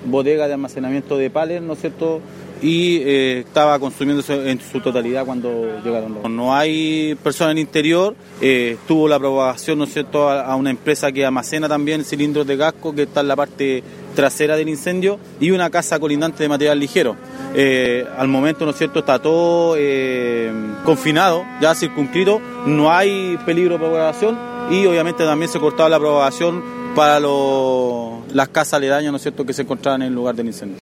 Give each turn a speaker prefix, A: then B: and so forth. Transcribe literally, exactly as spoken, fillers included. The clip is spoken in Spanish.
A: bodega de almacenamiento de palets, ¿no es cierto?, y eh, estaba consumiéndose en su totalidad cuando llegaron. No hay personas en el interior, eh, tuvo la propagación, ¿no es cierto?, a, a una empresa que almacena también cilindros de casco, que está en la parte trasera del incendio, y una casa colindante de material ligero. Eh, al momento, ¿no es cierto?, está todo eh, confinado, ya circunscrito, no hay peligro de propagación, y obviamente también se cortaba la propagación para los, las casas aledañas, ¿no es cierto?, que se encontraban en el lugar del incendio.